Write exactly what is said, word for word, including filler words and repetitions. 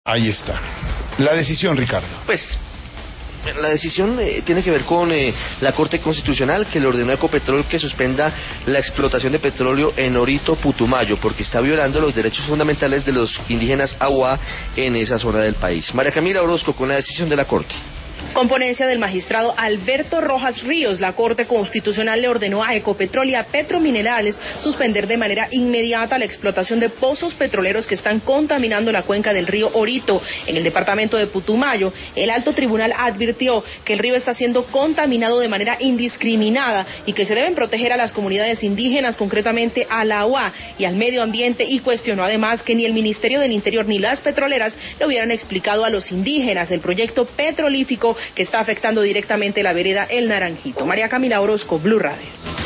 Ahí está. La decisión, Ricardo. Pues la decisión eh, tiene que ver con eh, la Corte Constitucional, que le ordenó a Ecopetrol que suspenda la explotación de petróleo en Orito, Putumayo, porque está violando los derechos fundamentales de los indígenas Awá en esa zona del país. María Camila Orozco con la decisión de la Corte. Con ponencia del magistrado Alberto Rojas Ríos, la Corte Constitucional le ordenó a Ecopetrol y a Petrominerales suspender de manera inmediata la explotación de pozos petroleros que están contaminando la cuenca del río Orito, en el departamento de Putumayo. El alto tribunal advirtió que el río está siendo contaminado de manera indiscriminada y que se deben proteger a las comunidades indígenas, concretamente a la Awá y al medio ambiente, y cuestionó además que ni el Ministerio del Interior ni las petroleras le hubieran explicado a los indígenas el proyecto petrolífico que está afectando directamente la vereda El Naranjito. María Camila Orozco, Blue Radio.